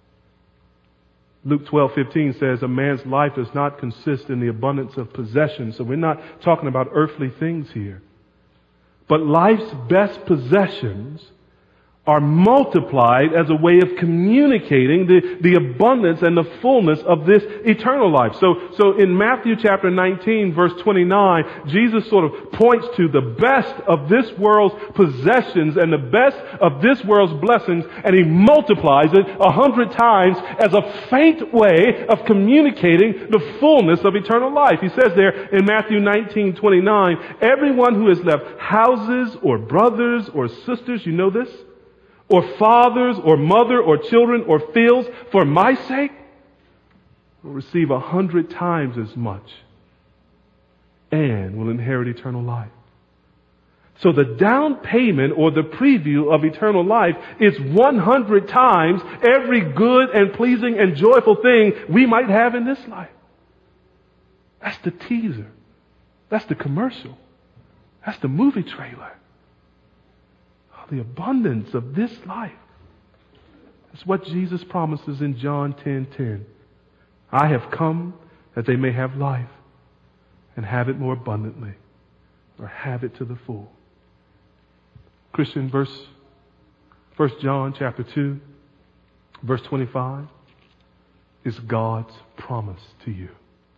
Luke 12:15 says, a man's life does not consist in the abundance of possessions. So we're not talking about earthly things here. But life's best possessions are multiplied as a way of communicating the abundance and the fullness of this eternal life. So in Matthew chapter 19, verse 29, Jesus sort of points to the best of this world's possessions and the best of this world's blessings, and He multiplies it 100 times as a faint way of communicating the fullness of eternal life. He says there in Matthew 19:29, everyone who has left houses or brothers or sisters, you know this, or fathers, or mother, or children, or fields, for my sake, will receive 100 times as much and will inherit eternal life. So the down payment or the preview of eternal life is 100 times every good and pleasing and joyful thing we might have in this life. That's the teaser. That's the commercial. That's the movie trailer. The abundance of this life. That's what Jesus promises in John 10:10. I have come that they may have life and have it more abundantly, or have it to the full. Christian, 1 John chapter 2, verse 25 is God's promise to you.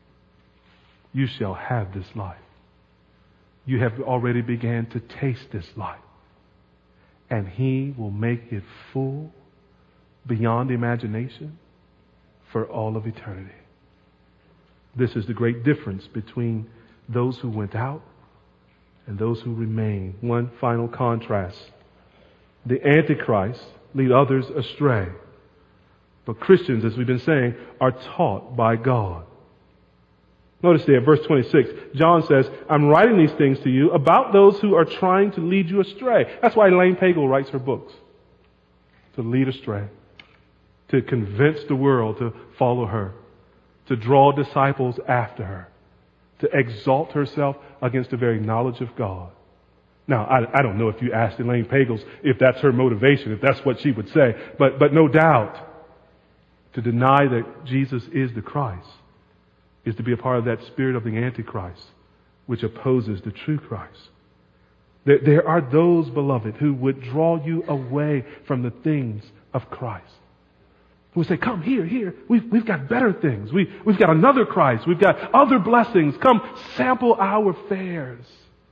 You shall have this life. You have already began to taste this life. And He will make it full beyond imagination for all of eternity. This is the great difference between those who went out and those who remain. One final contrast. The Antichrist lead others astray. But Christians, as we've been saying, are taught by God. Notice there, verse 26, John says, I'm writing these things to you about those who are trying to lead you astray. That's why Elaine Pagel writes her books. To lead astray. To convince the world to follow her. To draw disciples after her. To exalt herself against the very knowledge of God. Now, I don't know if you asked Elaine Pagel if that's her motivation, if that's what she would say. But no doubt, to deny that Jesus is the Christ is to be a part of that spirit of the Antichrist, which opposes the true Christ. There are those, beloved, who would draw you away from the things of Christ. Who would say, come here. We've got better things. We've got another Christ. We've got other blessings. Come sample our fares.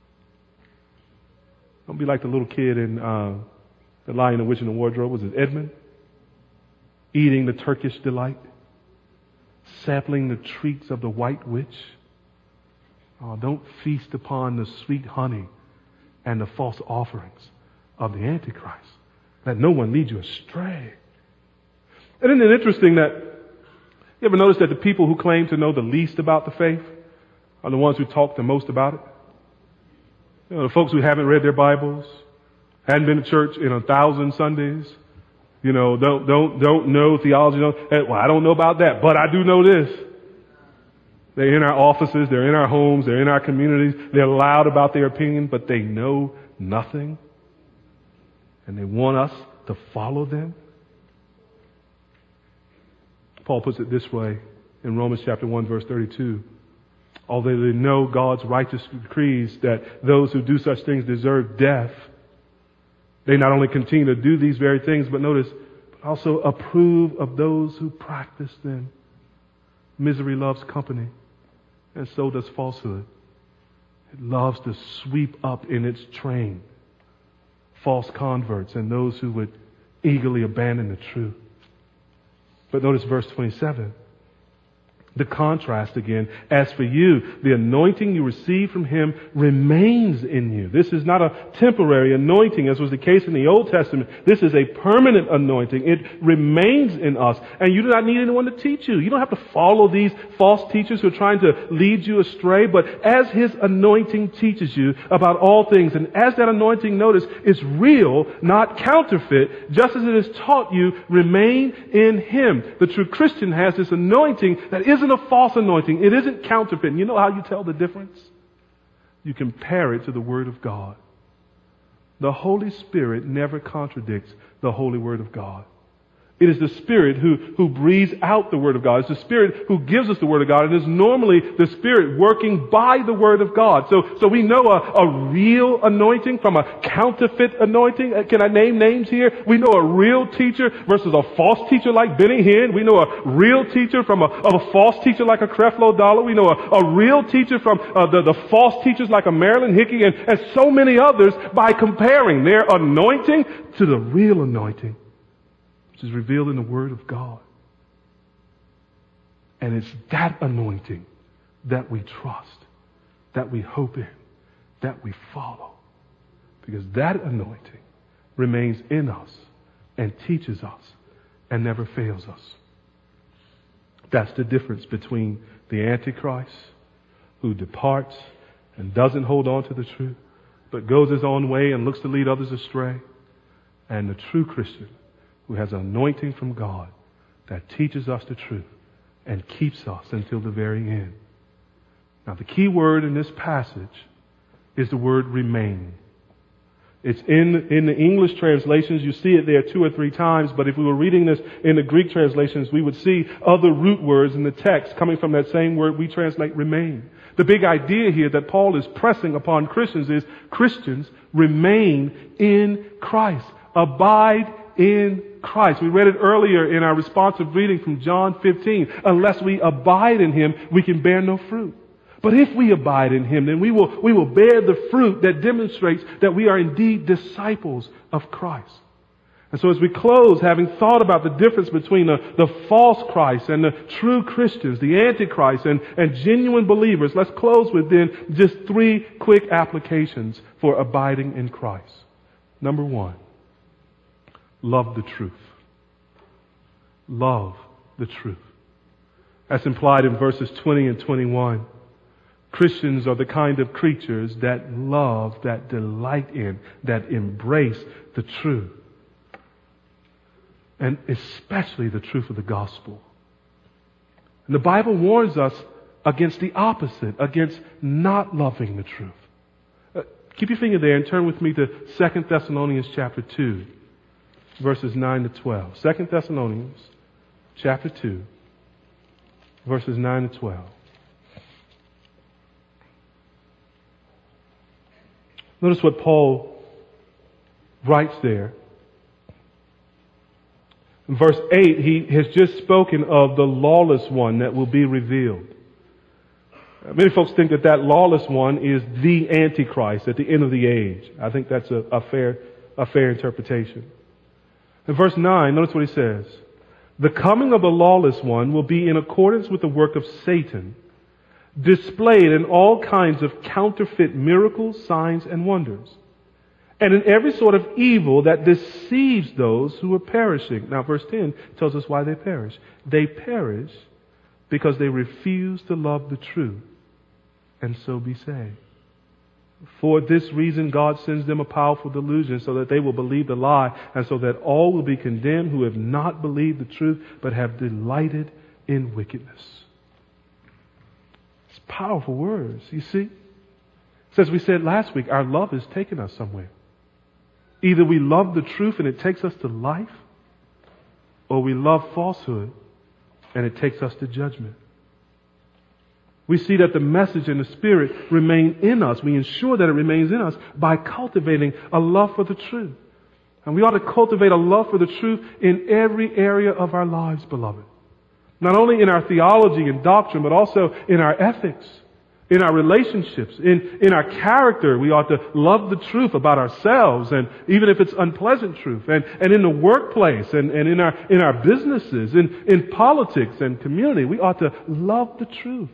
Don't be like the little kid in The Lion, the Witch, and the Wardrobe. Was it Edmund? Eating the Turkish delight. Sampling the treats of the white witch. Oh, don't feast upon the sweet honey and the false offerings of the Antichrist. Let no one lead you astray. And isn't it interesting that you ever notice that the people who claim to know the least about the faith are the ones who talk the most about it? You know, the folks who haven't read their Bibles, hadn't been to church in 1,000 Sundays, you know, don't know theology. Well, I don't know about that, but I do know this. They're in our offices, they're in our homes, they're in our communities. They're loud about their opinion, but they know nothing. And they want us to follow them. Paul puts it this way in Romans chapter 1, verse 32. Although they know God's righteous decrees that those who do such things deserve death, they not only continue to do these very things, but notice, but also approve of those who practice them. Misery loves company, and so does falsehood. It loves to sweep up in its train false converts and those who would eagerly abandon the truth. But notice verse 27. The contrast again. As for you, the anointing you receive from Him remains in you. This is not a temporary anointing as was the case in the Old Testament. This is a permanent anointing. It remains in us. And you do not need anyone to teach you. You don't have to follow these false teachers who are trying to lead you astray. But as His anointing teaches you about all things, and as that anointing, notice, is real, not counterfeit, just as it is taught you, remain in Him. The true Christian has this anointing that isn't a false anointing. It isn't counterfeit. And you know how you tell the difference? You compare it to the Word of God. The Holy Spirit never contradicts the Holy Word of God. It is the Spirit who breathes out the Word of God. It's the Spirit who gives us the Word of God. And it's normally the Spirit working by the Word of God. So we know a real anointing from a counterfeit anointing. Can I name names here? We know a real teacher versus a false teacher like Benny Hinn. We know a real teacher from a false teacher like a Creflo Dollar. We know a real teacher from the false teachers like a Marilyn Hickey and so many others by comparing their anointing to the real anointing, which is revealed in the Word of God. And it's that anointing that we trust, that we hope in, that we follow. Because that anointing remains in us and teaches us and never fails us. That's the difference between the Antichrist, who departs and doesn't hold on to the truth, but goes his own way and looks to lead others astray, and the true Christian, who has an anointing from God that teaches us the truth and keeps us until the very end. Now, the key word in this passage is the word remain. It's in the English translations. You see it there 2 or 3 times, but if we were reading this in the Greek translations, we would see other root words in the text coming from that same word we translate remain. The big idea here that Paul is pressing upon Christians is Christians remain in Christ. Abide in Christ. We read it earlier in our responsive reading from John 15. Unless we abide in Him, we can bear no fruit. But if we abide in Him, then we will bear the fruit that demonstrates that we are indeed disciples of Christ. And so as we close, having thought about the difference between the false Christ and the true Christians, the Antichrist and genuine believers, let's close with then just 3 quick applications for abiding in Christ. Number 1. Love the truth. Love the truth. That's implied in verses 20 and 21. Christians are the kind of creatures that love, that delight in, that embrace the truth. And especially the truth of the gospel. And the Bible warns us against the opposite, against not loving the truth. Keep your finger there and turn with me to 2 Thessalonians chapter 2. Verses 9 to 12. 2 Thessalonians chapter 2, verses 9 to 12. Notice what Paul writes there. In verse 8, he has just spoken of the lawless one that will be revealed. Many folks think that lawless one is the Antichrist at the end of the age. I think that's a fair interpretation. In verse 9, notice what he says. The coming of the lawless one will be in accordance with the work of Satan, displayed in all kinds of counterfeit miracles, signs, and wonders, and in every sort of evil that deceives those who are perishing. Now, verse 10 tells us why they perish. They perish because they refuse to love the truth and so be saved. For this reason, God sends them a powerful delusion so that they will believe the lie, and so that all will be condemned who have not believed the truth but have delighted in wickedness. It's powerful words, you see. So as we said last week, our love is taking us somewhere. Either we love the truth and it takes us to life, or we love falsehood and it takes us to judgment. We see that the message and the Spirit remain in us. We ensure that it remains in us by cultivating a love for the truth. And we ought to cultivate a love for the truth in every area of our lives, beloved. Not only in our theology and doctrine, but also in our ethics, in our relationships, in our character. We ought to love the truth about ourselves, and even if it's unpleasant truth, and in the workplace, and in our businesses, in politics and community, we ought to love the truth.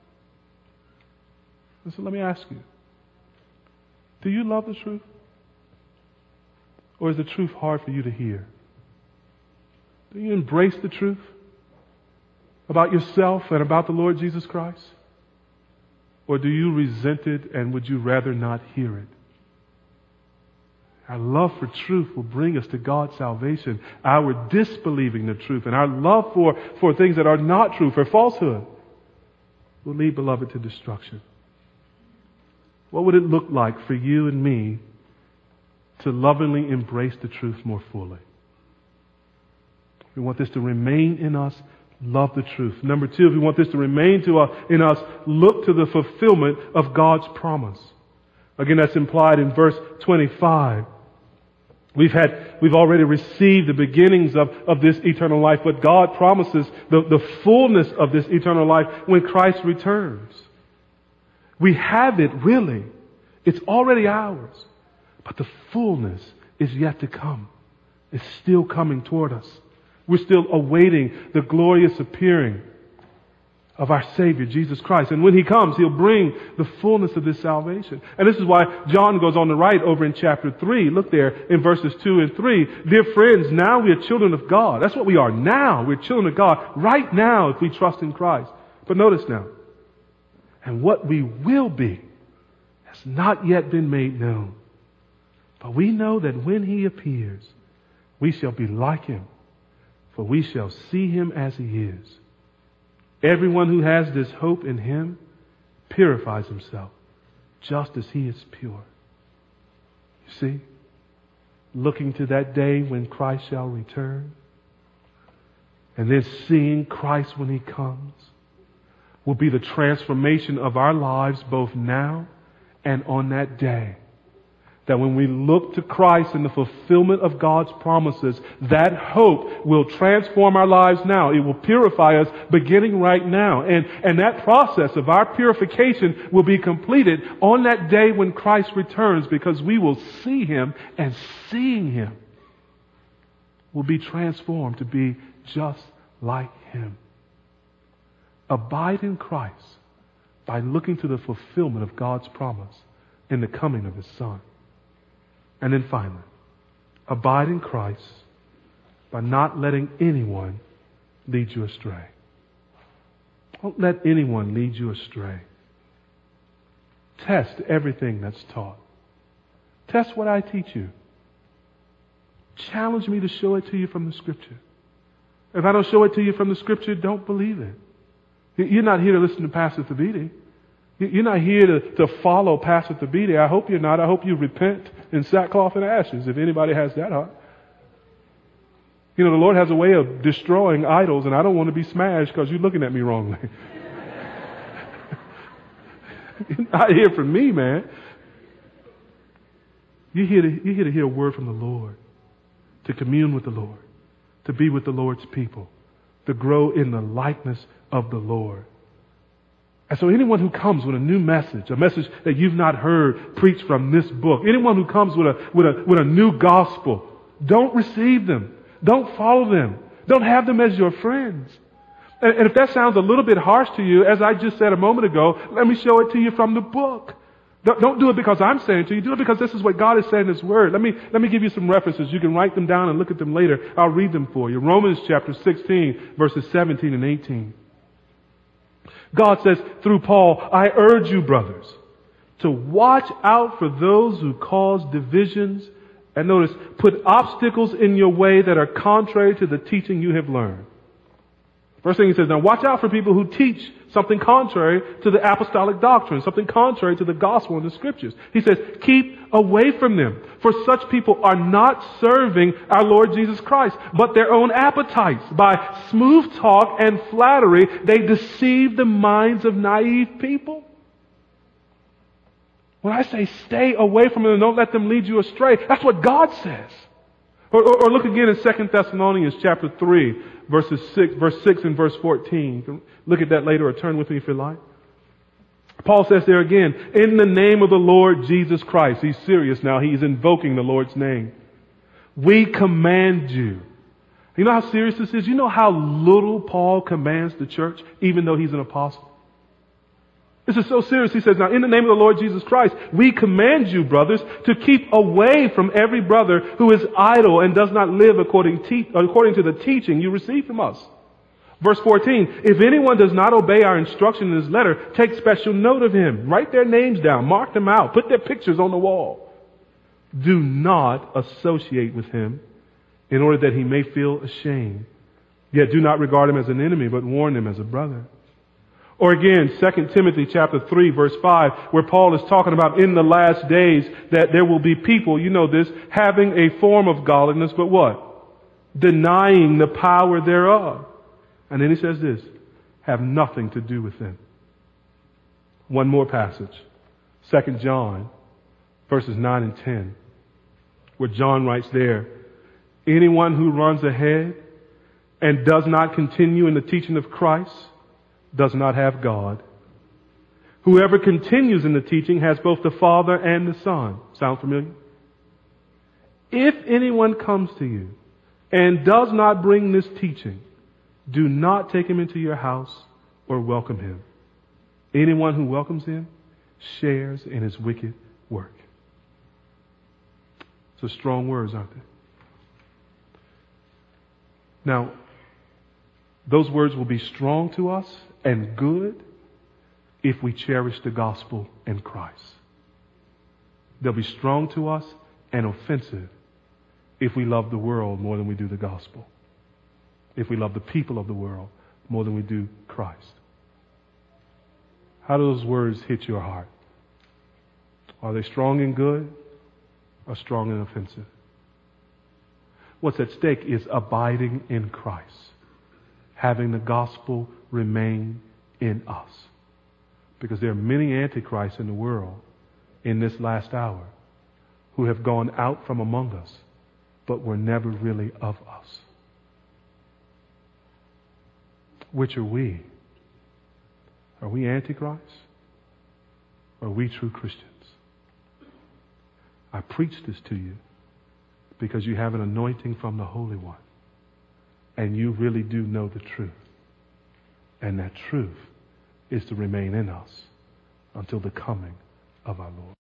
And so let me ask you, do you love the truth? Or is the truth hard for you to hear? Do you embrace the truth about yourself and about the Lord Jesus Christ? Or do you resent it and would you rather not hear it? Our love for truth will bring us to God's salvation. Our disbelieving the truth and our love for things that are not true, for falsehood, will lead, beloved, to destruction. What would it look like for you and me to lovingly embrace the truth more fully? We want this to remain in us. Love the truth. Number two, if we want this to remain in us, look to the fulfillment of God's promise. Again, that's implied in verse 25. We've already received the beginnings of this eternal life, but God promises the fullness of this eternal life when Christ returns. We have it, really. It's already ours. But the fullness is yet to come. It's still coming toward us. We're still awaiting the glorious appearing of our Savior, Jesus Christ. And when He comes, He'll bring the fullness of this salvation. And this is why John goes on to write over in chapter 3. Look there in verses 2 and 3. Dear friends, now we are children of God. That's what we are now. We're children of God right now if we trust in Christ. But notice now, and what we will be has not yet been made known. But we know that when He appears, we shall be like Him, for we shall see Him as He is. Everyone who has this hope in Him purifies himself, just as He is pure. You see, looking to that day when Christ shall return, and then seeing Christ when He comes, will be the transformation of our lives both now and on that day. That when we look to Christ and the fulfillment of God's promises, that hope will transform our lives now. It will purify us beginning right now. And that process of our purification will be completed on that day when Christ returns, because we will see Him, and seeing Him will be transformed to be just like Him. Abide in Christ by looking to the fulfillment of God's promise in the coming of His Son. And then finally, abide in Christ by not letting anyone lead you astray. Don't let anyone lead you astray. Test everything that's taught. Test what I teach you. Challenge me to show it to you from the Scripture. If I don't show it to you from the Scripture, don't believe it. You're not here to listen to Pastor Thabiti. You're not here to follow Pastor Thabiti. I hope you're not. I hope you repent in sackcloth and ashes, if anybody has that heart. You know, the Lord has a way of destroying idols, and I don't want to be smashed because you're looking at me wrongly. You're not here for me, man. You're here to hear a word from the Lord, to commune with the Lord, to be with the Lord's people, to grow in the likeness of the Lord. And so anyone who comes with a new message, a message that you've not heard preached from this book, anyone who comes with a new gospel, don't receive them. Don't follow them. Don't have them as your friends. And if that sounds a little bit harsh to you, as I just said a moment ago, let me show it to you from the book. Don't do it because I'm saying it to you. Do it because this is what God is saying in His Word. Let me give you some references. You can write them down and look at them later. I'll read them for you. Romans chapter 16, verses 17 and 18. God says through Paul, I urge you, brothers, to watch out for those who cause divisions. And notice, put obstacles in your way that are contrary to the teaching you have learned. First thing he says, now watch out for people who teach something contrary to the apostolic doctrine, something contrary to the gospel and the scriptures. He says, keep away from them. For such people are not serving our Lord Jesus Christ, but their own appetites. By smooth talk and flattery, they deceive the minds of naive people. When I say stay away from them and don't let them lead you astray, that's what God says. Or look again in 2 Thessalonians chapter 3, verse 6 and verse 14. You can look at that later or turn with me if you like. Paul says there again, in the name of the Lord Jesus Christ. He's serious now. He's invoking the Lord's name. We command you. You know how serious this is? You know how little Paul commands the church, even though he's an apostle? This is so serious. He says, now in the name of the Lord Jesus Christ, we command you, brothers, to keep away from every brother who is idle and does not live according to the teaching you received from us. Verse 14, if anyone does not obey our instruction in this letter, take special note of him. Write their names down. Mark them out. Put their pictures on the wall. Do not associate with him in order that he may feel ashamed. Yet do not regard him as an enemy, but warn him as a brother. Or again, 2 Timothy chapter 3, verse 5, where Paul is talking about in the last days that there will be people, you know this, having a form of godliness, but what? Denying the power thereof. And then he says this, have nothing to do with them. One more passage, 2 John, verses 9 and 10, where John writes there, anyone who runs ahead and does not continue in the teaching of Christ does not have God. Whoever continues in the teaching has both the Father and the Son. Sound familiar? If anyone comes to you and does not bring this teaching, do not take him into your house or welcome him. Anyone who welcomes him shares in his wicked work. So strong words, aren't they? Now, those words will be strong to us and good if we cherish the gospel in Christ. They'll be strong to us and offensive if we love the world more than we do the gospel. If we love the people of the world more than we do Christ. How do those words hit your heart? Are they strong and good or strong and offensive? What's at stake is abiding in Christ. Having the gospel remain in us. Because there are many antichrists in the world in this last hour who have gone out from among us, but were never really of us. Which are we? Are we antichrists? Or are we true Christians? I preach this to you because you have an anointing from the Holy One. And you really do know the truth. And that truth is to remain in us until the coming of our Lord.